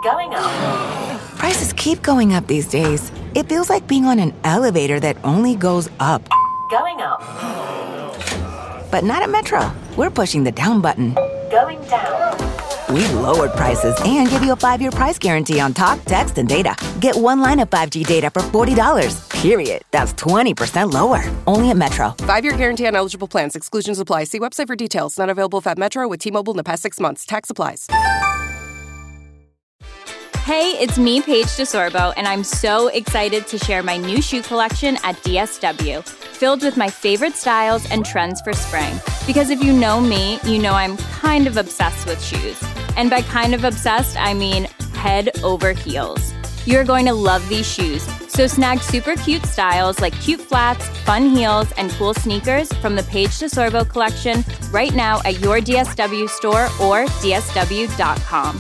Going up. Prices keep going up these days. It feels like being on an elevator that only goes up. Going up. But not at Metro. We're pushing the down button. Going down. We've lowered prices and give you a 5-year price guarantee on talk, text, and data. Get one line of 5G data for $40. Period. That's 20% lower. Only at Metro. 5-year guarantee on eligible plans. Exclusions apply. See website for details. Not available at Metro with T-Mobile in the past 6 months. Tax applies. Hey, it's me, Paige DeSorbo, and I'm so excited to share my new shoe collection at DSW, filled with my favorite styles and trends for spring. Because if you know me, you know I'm kind of obsessed with shoes. And by kind of obsessed, I mean head over heels. You're going to love these shoes. So snag super cute styles like cute flats, fun heels, and cool sneakers from the Paige DeSorbo collection right now at your DSW store or dsw.com.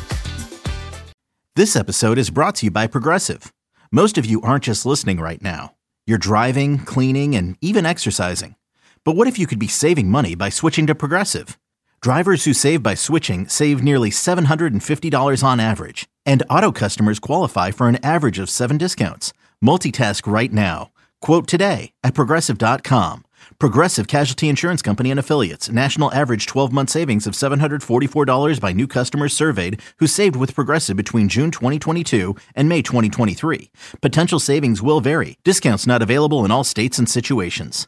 This episode is brought to you by Progressive. Most of you aren't just listening right now. You're driving, cleaning, and even exercising. But what if you could be saving money by switching to Progressive? Drivers who save by switching save nearly $750 on average. And auto customers qualify for an average of 7 discounts. Multitask right now. Quote today at Progressive.com. Progressive Casualty Insurance Company and Affiliates. National average 12-month savings of $744 by new customers surveyed who saved with Progressive between June 2022 and May 2023. Potential savings will vary. Discounts not available in all states and situations.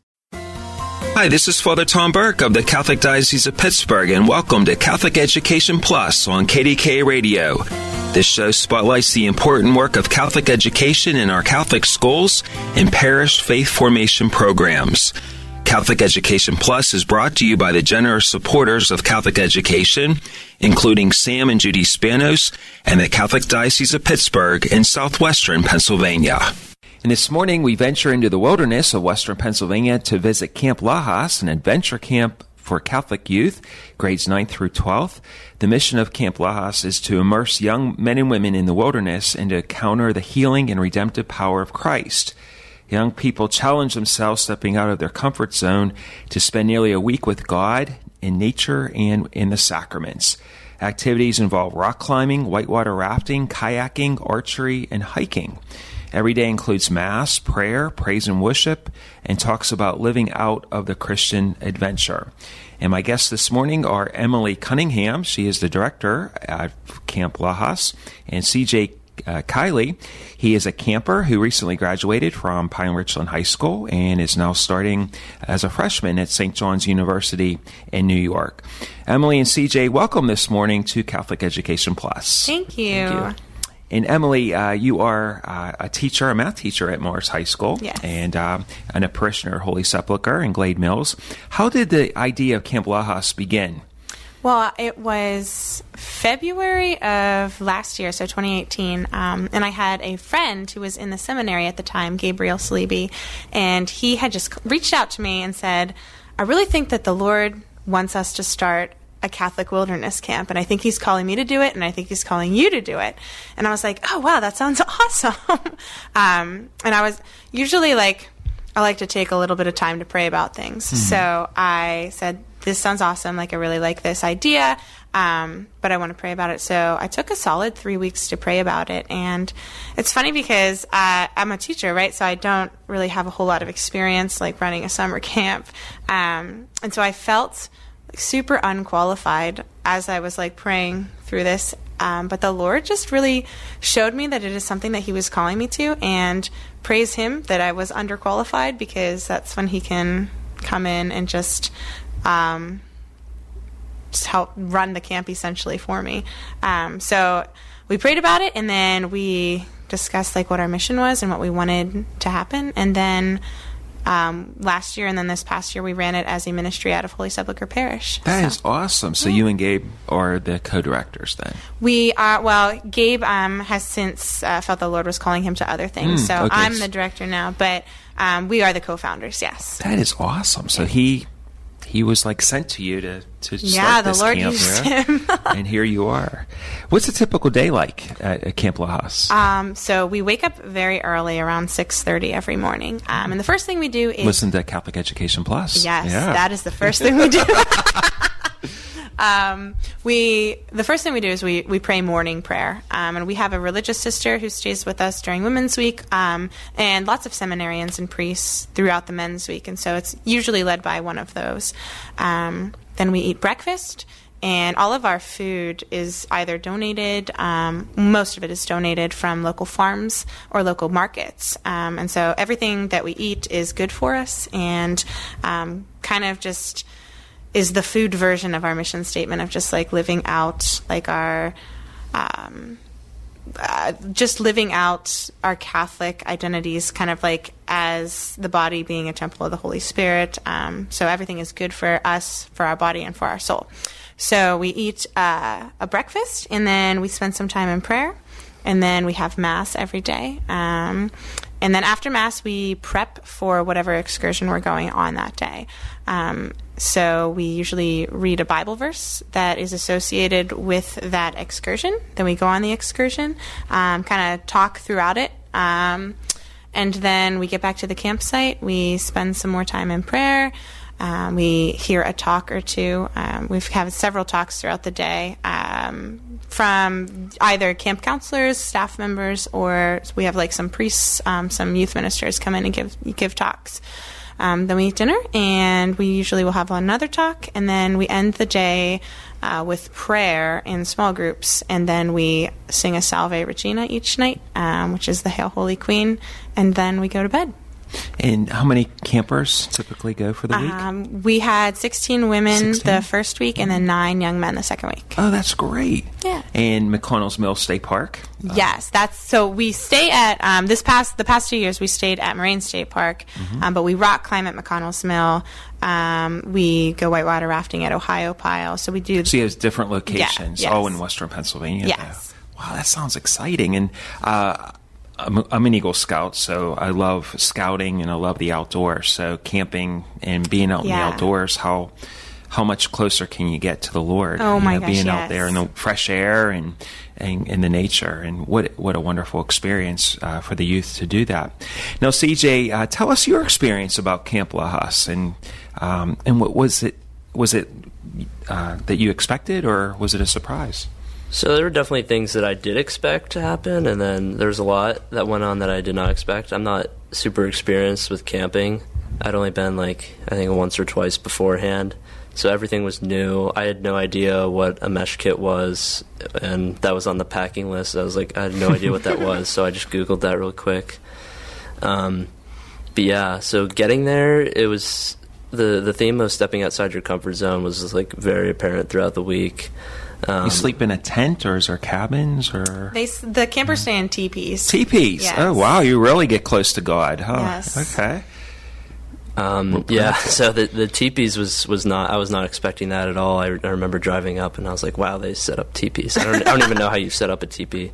Hi, this is Father Tom Burke of the Catholic Diocese of Pittsburgh, and welcome to Catholic Education Plus on KDKA Radio. This show spotlights the important work of Catholic education in our Catholic schools and parish faith formation programs. Catholic Education Plus is brought to you by the generous supporters of Catholic education, including Sam and Judy Spanos and the Catholic Diocese of Pittsburgh in southwestern Pennsylvania. And this morning, we venture into the wilderness of western Pennsylvania to visit Camp Lajas, an adventure camp for Catholic youth, grades 9th through 12th. The mission of Camp Lajas is to immerse young men and women in the wilderness and to encounter the healing and redemptive power of Christ. Young people challenge themselves, stepping out of their comfort zone to spend nearly a week with God, in nature, and in the sacraments. Activities involve rock climbing, whitewater rafting, kayaking, archery, and hiking. Every day includes Mass, prayer, praise and worship, and talks about living out of the Christian adventure. And my guests this morning are Emily Cunningham. She is the director at Camp Lajas, and CJ Kiley. He is a camper who recently graduated from Pine Richland High School and is now starting as a freshman at St. John's University in New York. Emily and CJ, welcome this morning to Catholic Education Plus. Thank you. Thank you. And Emily, you are a teacher, a math teacher at Morris High School, yes, and a parishioner at Holy Sepulchre in Glade Mills. How did the idea of Camp Lajas begin? Well, it was February of last year, so 2018, and I had a friend who was in the seminary at the time, Gabriel Salibi, and he had just reached out to me and said, I really think that the Lord wants us to start a Catholic wilderness camp, and I think he's calling me to do it, and I think he's calling you to do it. And I was like, oh, wow, that sounds awesome. And I was usually I like to take a little bit of time to pray about things. Mm-hmm. So I said, this sounds awesome. I really like this idea, but I want to pray about it. So I took a solid 3 weeks to pray about it. And it's funny because I'm a teacher, right? So I don't really have a whole lot of experience running a summer camp. And so I felt super unqualified as I was praying through this. But the Lord just really showed me that it is something that he was calling me to, and praise him that I was underqualified, because that's when he can come in and just help run the camp essentially for me. So we prayed about it, and then we discussed what our mission was and what we wanted to happen. And then last year and then this past year, we ran it as a ministry out of Holy Sepulchre Parish. That is awesome. So you and Gabe are the co-directors then? We are. Well, Gabe has since felt the Lord was calling him to other things. So okay. I'm the director now, but we are the co-founders, yes. That is awesome. So he was sent to you to start this camp. Yeah, the Lord used him. And here you are. What's a typical day like at Camp Lajas? So we wake up very early, around 6:30 every morning. And the first thing we do is listen to Catholic Education Plus. Yes, yeah. That is the first thing we do. The first thing we do is we pray morning prayer. And we have a religious sister who stays with us during Women's Week, and lots of seminarians and priests throughout the Men's Week. And so it's usually led by one of those. Then we eat breakfast. And all of our food is either donated, most of it is donated from local farms or local markets. And so everything that we eat is good for us and kind of just is the food version of our mission statement of just like living out like our just living out our Catholic identities kind of like as the body being a temple of the Holy Spirit. So everything is good for us, for our body, and for our soul. So we eat a breakfast, and then we spend some time in prayer, and then we have Mass every day. And then after Mass, we prep for whatever excursion we're going on that day. So we usually read a Bible verse that is associated with that excursion. Then we go on the excursion, kind of talk throughout it. And then we get back to the campsite. We spend some more time in prayer. We hear a talk or two. We've had several talks throughout the day from either camp counselors, staff members, or we have like some priests, some youth ministers come in and give talks. Then we eat dinner, and we usually will have another talk, and then we end the day with prayer in small groups, and then we sing a Salve Regina each night, which is the Hail Holy Queen, and then we go to bed. And how many campers typically go for the week? We had 16 women the first week and then 9 young men the second week. Oh, that's great. Yeah. And McConnell's Mill State Park? Yes, so we stay at, the past 2 years we stayed at Moraine State Park, but we rock climb at McConnell's Mill. We go whitewater rafting at Ohio Pile. So we do. So you have different locations, yes. all in Western Pennsylvania. Yes. Though. Wow, that sounds exciting. And I'm an Eagle Scout, so I love scouting and I love the outdoors. So camping and being out in the outdoors, how much closer can you get to the Lord? Oh my gosh, being out there in the fresh air and in the nature, and what a wonderful experience for the youth to do that. Now, CJ, tell us your experience about Camp Lahas, and what was it? Was it that you expected, or was it a surprise? So there were definitely things that I did expect to happen, and then there's a lot that went on that I did not expect. I'm not super experienced with camping. I'd only been I think once or twice beforehand, so everything was new. I had no idea what a mesh kit was, and that was on the packing list. I had no idea what that was, so I just Googled that real quick. But yeah, so getting there, it was the theme of stepping outside your comfort zone was very apparent throughout the week. You sleep in a tent, or is there cabins, or the campers stay in teepees. Teepees. Yes. Oh wow, you really get close to God, huh? Yes. Okay. Yeah. So the teepees was not. I was not expecting that at all. I remember driving up and I was like, wow, they set up teepees. I don't even know how you set up a teepee.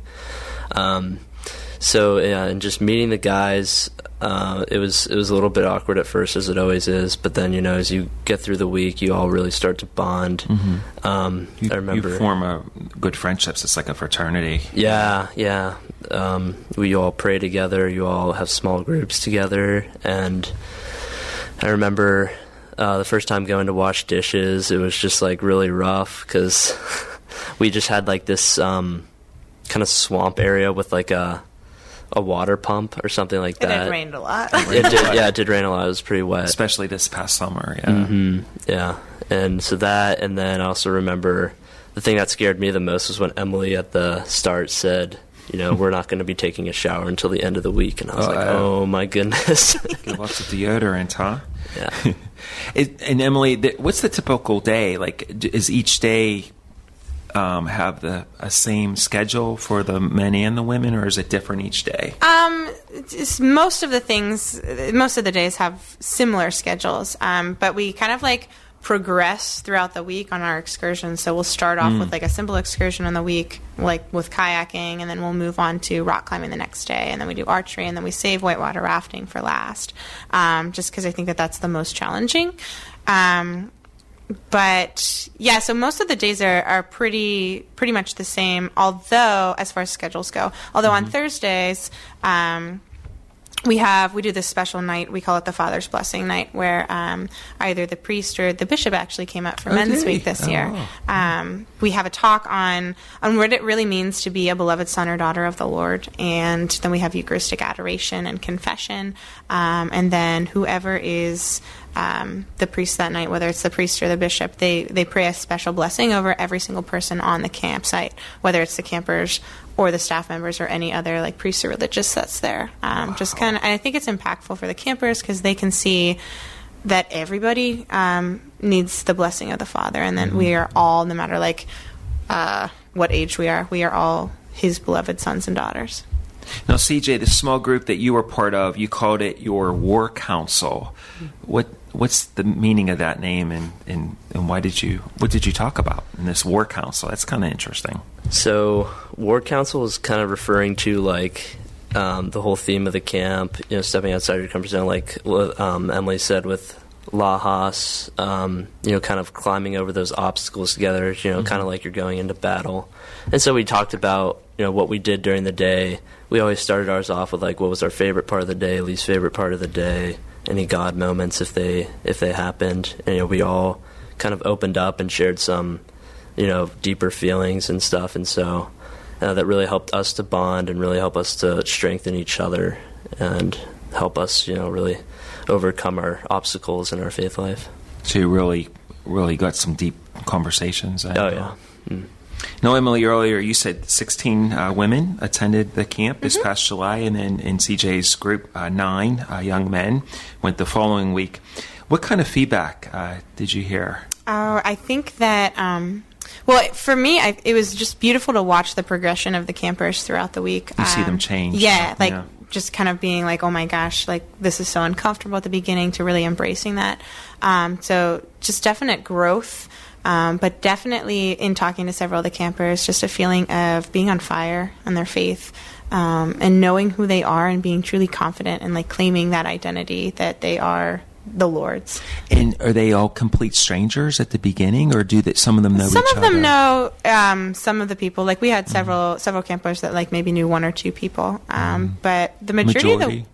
So yeah, and just meeting the guys, it was a little bit awkward at first, as it always is. But then as you get through the week, you all really start to bond. Mm-hmm. I remember you form good friendships. It's like a fraternity. Yeah. We all pray together. You all have small groups together, and I remember the first time going to wash dishes. It was just really rough because we just had this kind of swamp area with a water pump or something like that. And it rained a lot. It did rain a lot. It was pretty wet. Especially this past summer, yeah. Mm-hmm. Yeah. And so that, and then I also remember the thing that scared me the most was when Emily at the start said, we're not going to be taking a shower until the end of the week. And I was oh my goodness. Lots of deodorant, huh? Yeah. And Emily, what's the typical day? Is each day have the same schedule for the men and the women, or is it different each day? Most of the days have similar schedules, but we kind of progress throughout the week on our excursions. So we'll start off with a simple excursion on the week, with kayaking, and then we'll move on to rock climbing the next day, and then we do archery, and then we save whitewater rafting for last, just because I think that's the most challenging. But yeah, so most of the days are pretty much the same, although as far as schedules go, on Thursdays, we do this special night. We call it the Father's Blessing Night, where either the priest or the bishop actually came up for Men's Week this year. We have a talk on what it really means to be a beloved son or daughter of the Lord, and then we have Eucharistic adoration and confession, and then whoever is the priest that night, whether it's the priest or the bishop, they pray a special blessing over every single person on the campsite, whether it's the campers or the staff members or any other like priests or religious that's there. Just kind of, and I think it's impactful for the campers because they can see that everybody needs the blessing of the Father, and that we are all, no matter like what age we are all His beloved sons and daughters. Now, CJ, the small group that you were part of, you called it your War Council. What's the meaning of that name, and what did you talk about in this War Council? That's kind of interesting. So, War Council is kind of referring to like the whole theme of the camp, stepping outside your comfort zone, like Emily said with Lahas, kind of climbing over those obstacles together, kind of like you're going into battle. And so we talked about, what we did during the day. We always started ours off with like, what was our favorite part of the day, least favorite part of the day, any God moments if they happened. And, we all kind of opened up and shared some, deeper feelings and stuff. And so that really helped us to bond and really help us to strengthen each other and help us, really overcome our obstacles in our faith life. So you really, really got some deep conversations. Yeah. Now, Emily, earlier you said 16 women attended the camp this past July, and then in CJ's group, 9 young men went the following week. What kind of feedback did you hear? I think that, for me, it was just beautiful to watch the progression of the campers throughout the week. You see them change. Yeah, just kind of being like, oh my gosh, like this is so uncomfortable at the beginning, to really embracing that. So just definite growth. But definitely in talking to several of the campers, just a feeling of being on fire on their faith, and knowing who they are and being truly confident and like claiming that identity that they are the Lord's. And are they all complete strangers at the beginning, or do some of them know each other? Some of them know some of the people. Like we had several campers that like maybe knew 1 or 2 people, but the majority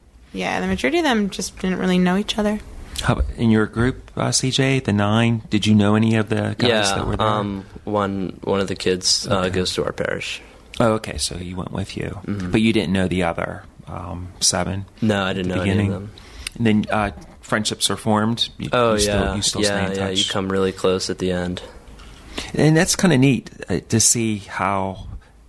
of them just didn't really know each other. How about in your group, CJ, the 9? Did you know any of the guys that were there? One of the kids goes to our parish. Oh, okay. So he went with you, but you didn't know the other 7. No, I didn't know any of them. And then friendships are formed. You still stay in touch. Yeah. You come really close at the end, and that's kind of neat to see how.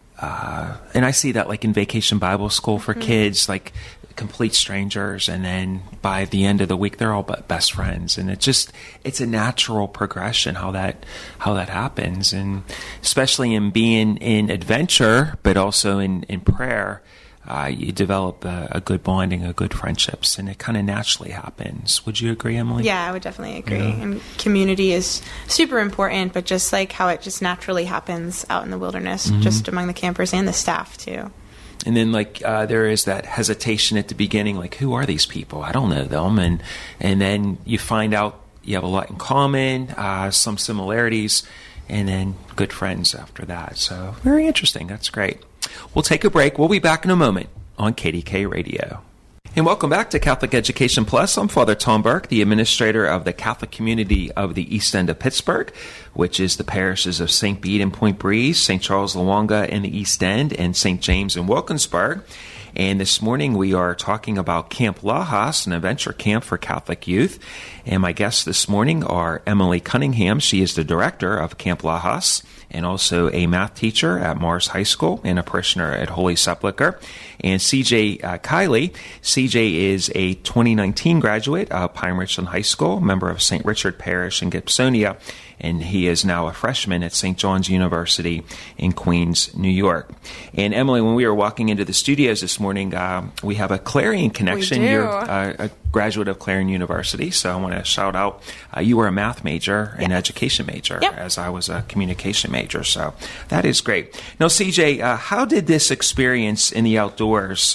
And I see that like in Vacation Bible School for kids, like complete strangers, and then by the end of the week they're all best friends, and it's a natural progression how that happens, and especially in being in adventure but also in prayer, you develop a good bonding, a good friendships, and it kind of naturally happens. Would you agree, Emily? Yeah, I would definitely agree. Yeah. And community is super important, but just like how it just naturally happens out in the wilderness, just among the campers and the staff too. And then, there is that hesitation at the beginning, like, who are these people? I don't know them. And then you find out you have a lot in common, some similarities, and then good friends after that. So very interesting. That's great. We'll take a break. We'll be back in a moment on KDK Radio. And welcome back to Catholic Education Plus. I'm Father Tom Burke, the administrator of the Catholic community of the East End of Pittsburgh, which is the parishes of St. Bede and Point Breeze, St. Charles Lawanga in the East End, and St. James in Wilkinsburg. And this morning we are talking about Camp Lahas, an adventure camp for Catholic youth. And my guests this morning are Emily Cunningham. She is the director of Camp Lahas and also a math teacher at Mars High School and a parishioner at Holy Sepulchre. And CJ Kiley. CJ is a 2019 graduate of Pine Richland High School, member of St. Richard Parish in Gibsonia, and he is now a freshman at St. John's University in Queens, New York. And Emily, when we were walking into the studios this morning, we have a Clarion connection. We do. You're a graduate of Clarion University, so I want to shout out, you were a math major and education major, as I was a communication major, so that is great. Now, CJ, how did this experience in the outdoors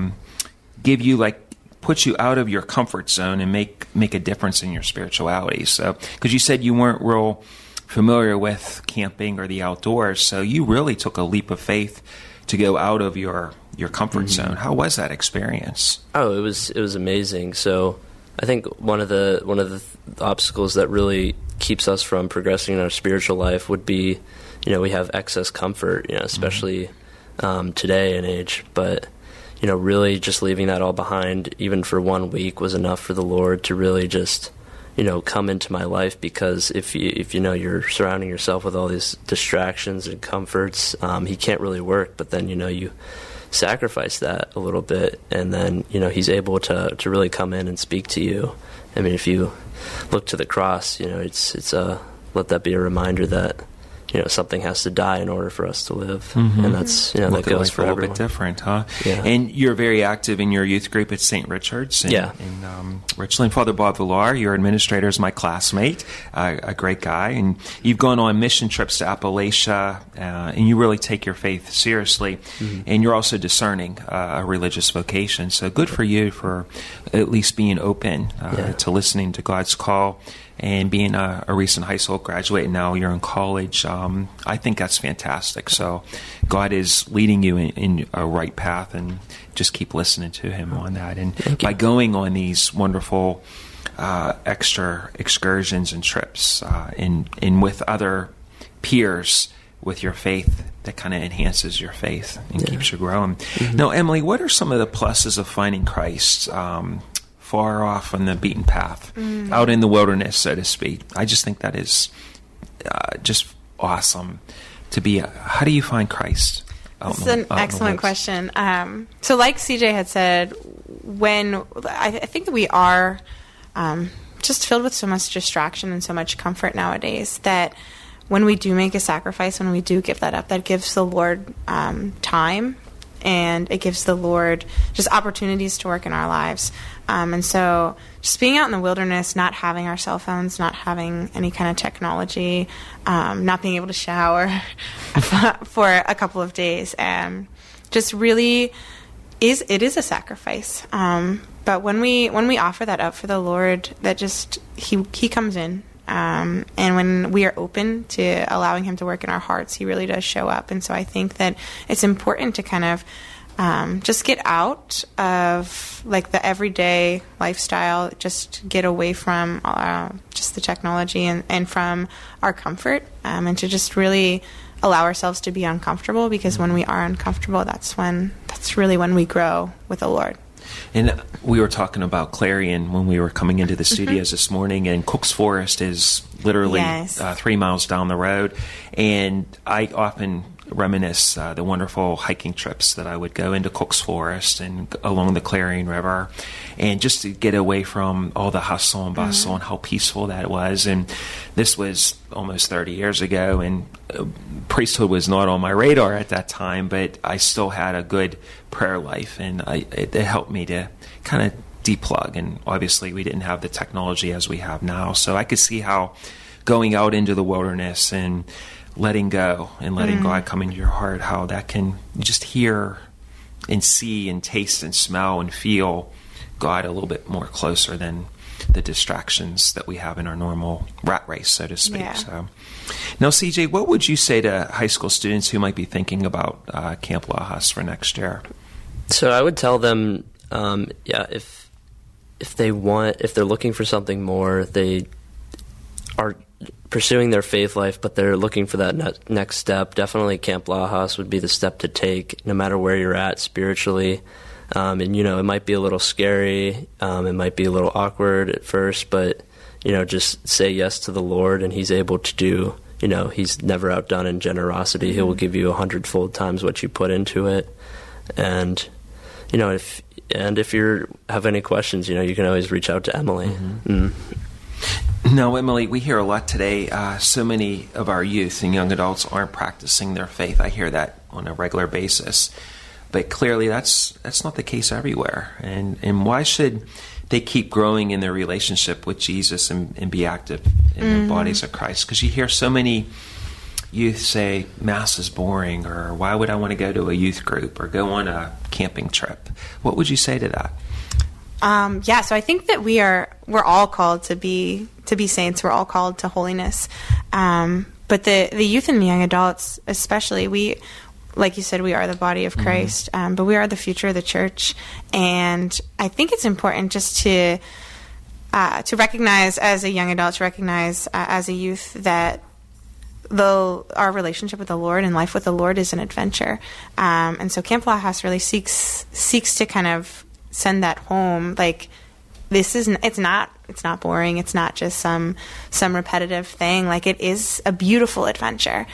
give you, put you out of your comfort zone and make a difference in your spirituality? So, because you said you weren't real familiar with camping or the outdoors, so you really took a leap of faith to go out of your comfort zone. How was that experience? Oh, it was amazing. So I think one of the obstacles that really keeps us from progressing in our spiritual life would be, we have excess comfort, especially today and age. But, really just leaving that all behind, even for 1 week, was enough for the Lord to really just, come into my life. Because if you're surrounding yourself with all these distractions and comforts, He can't really work. But then, you sacrifice that a little bit, and then He's able to really come in and speak to you. I mean, if you look to the cross, it's let that be a reminder that something has to die in order for us to live, and that's that goes for everyone. A little bit different, huh? Yeah. And you're very active in your youth group at St. Richard's in Richland. Father Bob Villar, your administrator, is my classmate, a great guy, and you've gone on mission trips to Appalachia, and you really take your faith seriously, and you're also discerning a religious vocation. So good for you for at least being open to listening to God's call. And being a recent high school graduate, and now you're in college, I think that's fantastic. So God is leading you in a right path, and just keep listening to Him on that. And by going on these wonderful extra excursions and trips, and with other peers with your faith, that kind of enhances your faith and keeps you growing. Now, Emily, what are some of the pluses of finding Christ far off on the beaten path, out in the wilderness, so to speak? I just think that is just awesome to be. How do you find Christ? It's an excellent question. So like CJ had said, I think that we are just filled with so much distraction and so much comfort nowadays, that when we do make a sacrifice, when we do give that up, that gives the Lord time, and it gives the Lord just opportunities to work in our lives. And so just being out in the wilderness, not having our cell phones, not having any kind of technology, not being able to shower for a couple of days, just really it is a sacrifice. But when we offer that up for the Lord, that just he comes in. And when we are open to allowing Him to work in our hearts, He really does show up. And so I think that it's important to kind of just get out of like the everyday lifestyle, just get away from just the technology and from our comfort, and to just really allow ourselves to be uncomfortable, because when we are uncomfortable, that's really when we grow with the Lord. And we were talking about Clarion when we were coming into the studios this morning, and Cook's Forest is literally 3 miles down the road. And I often reminisce the wonderful hiking trips that I would go into Cook's Forest and along the Clarion River, and just to get away from all the hustle and bustle and how peaceful that was. And this was almost 30 years ago, and priesthood was not on my radar at that time, but I still had a good prayer life, and it helped me to kind of deplug. And obviously we didn't have the technology as we have now, so I could see how going out into the wilderness and letting go and letting God come into your heart, how that can just hear and see and taste and smell and feel God a little bit more closer than the distractions that we have in our normal rat race, so to speak. Yeah. So, now, CJ, what would you say to high school students who might be thinking about Camp Lajas for next year? So I would tell them, if they're looking for something more, they are pursuing their faith life, but they're looking for that next step, definitely Camp Lajas would be the step to take, no matter where you're at spiritually. And, it might be a little scary, it might be a little awkward at first, but, just say yes to the Lord, and He's able to do, He's never outdone in generosity. He will give you 100-fold times what you put into it. And, if you have any questions, you can always reach out to Emily. No, Emily, we hear a lot today. So many of our youth and young adults aren't practicing their faith. I hear that on a regular basis. But clearly that's not the case everywhere. And why should they keep growing in their relationship with Jesus and be active in the bodies of Christ? Because you hear so many youth say, Mass is boring, or why would I want to go to a youth group or go on a camping trip? What would you say to that? So I think that we're all called to be saints. We're all called to holiness. But the youth and young adults, especially, like you said, we are the body of Christ, but we are the future of the church. And I think it's important just to recognize as a young adult, to recognize as a youth that our relationship with the Lord and life with the Lord is an adventure. And so Camp Lahas really seeks to kind of send that home. Like, it's not boring. It's not just some repetitive thing. Like, it is a beautiful adventure.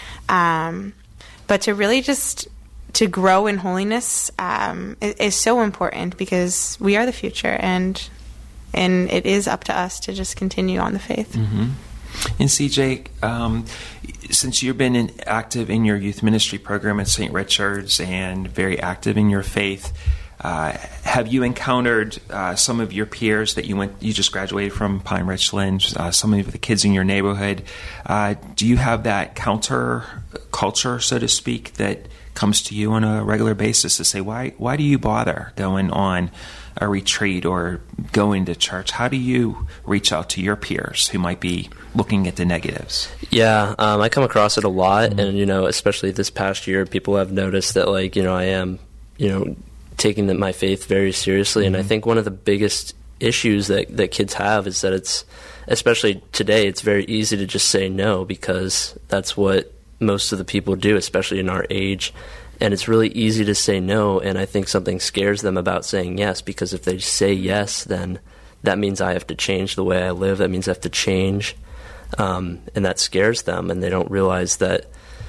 But to really just to grow in holiness is so important, because we are the future, and it is up to us to just continue on the faith. Mm-hmm. And CJ, since you've been active in your youth ministry program at St. Richard's and very active in your faith, have you encountered some of your peers that you just graduated from Pine Richland, some of the kids in your neighborhood? Do you have that counter culture, so to speak, that comes to you on a regular basis to say, why do you bother going on a retreat or going to church? How do you reach out to your peers who might be looking at the negatives? Yeah, I come across it a lot, and especially this past year, people have noticed that I am taking my faith very seriously. And I think one of the biggest issues that kids have is that it's, especially today, it's very easy to just say no, because that's what most of the people do, especially in our age. And it's really easy to say no, and I think something scares them about saying yes, because if they say yes, then that means I have to change the way I live. That means I have to change, and that scares them, and they don't realize that,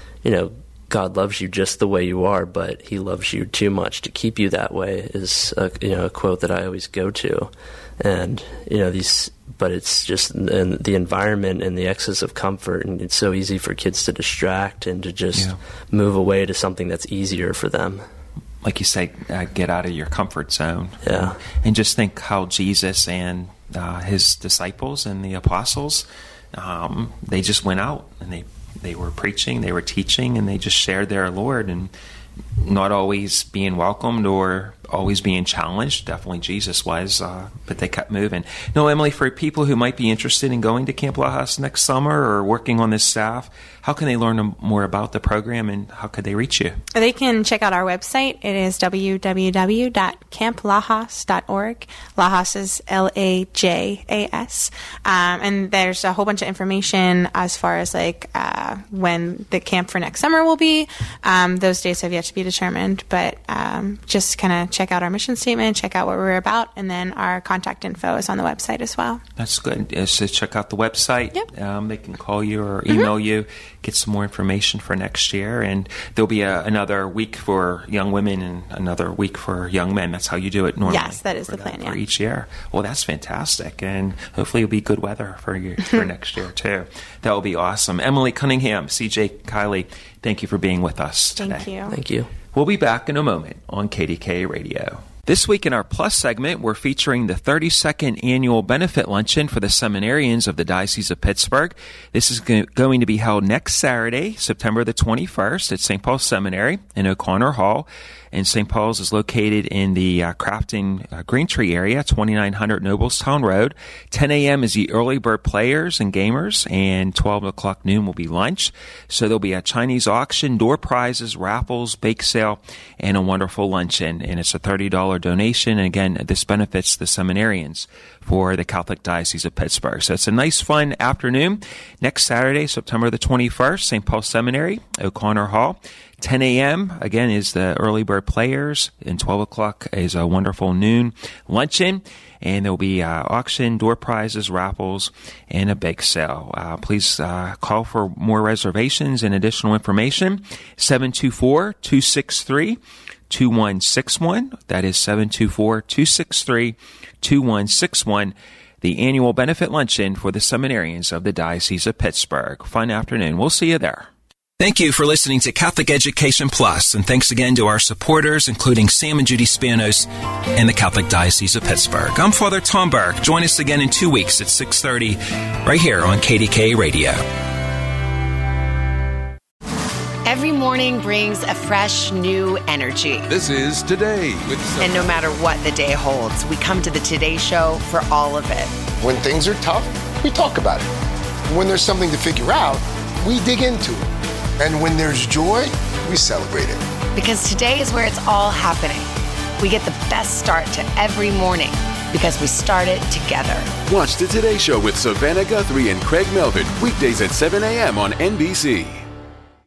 God loves you just the way you are, but he loves you too much to keep you that way, is a quote that I always go to. And but it's just the environment and the excess of comfort, and it's so easy for kids to distract and to just move away to something that's easier for them. Like you say, get out of your comfort zone. Yeah. And just think how Jesus and his disciples and the apostles, they just went out and they were preaching, they were teaching, and they just shared their Lord, and not always being welcomed or always being challenged. Definitely Jesus was, but they kept moving. No, Emily, for people who might be interested in going to Camp Lahas next summer or working on this staff, how can they learn more about the program, and how could they reach you? They can check out our website. It is www.camplahas.org. Lahas is L-A-J-A-S. And there's a whole bunch of information as far as when the camp for next summer will be. Those dates have yet to be determined, but just kind of check out our mission statement, check out what we're about, and then our contact info is on the website as well. That's good. So check out the website. Yep. They can call you or email you, get some more information for next year, and there'll be another week for young women and another week for young men. That's how you do it normally. Yes, that is the plan, for each year. Well, that's fantastic, and hopefully it'll be good weather for you for next year too. That will be awesome. Emily Cunningham, CJ Kiley, thank you for being with us today. Thank you. Thank you. We'll be back in a moment on KDKA Radio. This week in our Plus segment, we're featuring the 32nd Annual Benefit Luncheon for the Seminarians of the Diocese of Pittsburgh. This is going to be held next Saturday, September the 21st at St. Paul's Seminary in O'Connor Hall. And St. Paul's is located in the Crafton Green Tree area, 2900 Noblestown Road. 10 a.m. is the early bird players and gamers, and 12 o'clock noon will be lunch. So there'll be a Chinese auction, door prizes, raffles, bake sale, and a wonderful luncheon. And it's a $30 donation. And again, this benefits the seminarians for the Catholic Diocese of Pittsburgh. So it's a nice, fun afternoon. Next Saturday, September the 21st, St. Paul's Seminary, O'Connor Hall. 10 a.m., again, is the early bird players, and 12 o'clock is a wonderful noon luncheon, and there will be auction, door prizes, raffles, and a bake sale. Please call for more reservations and additional information, 724-263-2161. That is 724-263-2161. The annual benefit luncheon for the seminarians of the Diocese of Pittsburgh. Fun afternoon. We'll see you there. Thank you for listening to Catholic Education Plus, and thanks again to our supporters, including Sam and Judy Spanos and the Catholic Diocese of Pittsburgh. I'm Father Tom Burke. Join us again in 2 weeks at 6:30 right here on KDKA Radio. Every morning brings a fresh, new energy. This is Today. And no matter what the day holds, we come to the Today Show for all of it. When things are tough, we talk about it. When there's something to figure out, we dig into it. And when there's joy, we celebrate it. Because today is where it's all happening. We get the best start to every morning because we start it together. Watch the Today Show with Savannah Guthrie and Craig Melvin weekdays at 7 a.m. on NBC.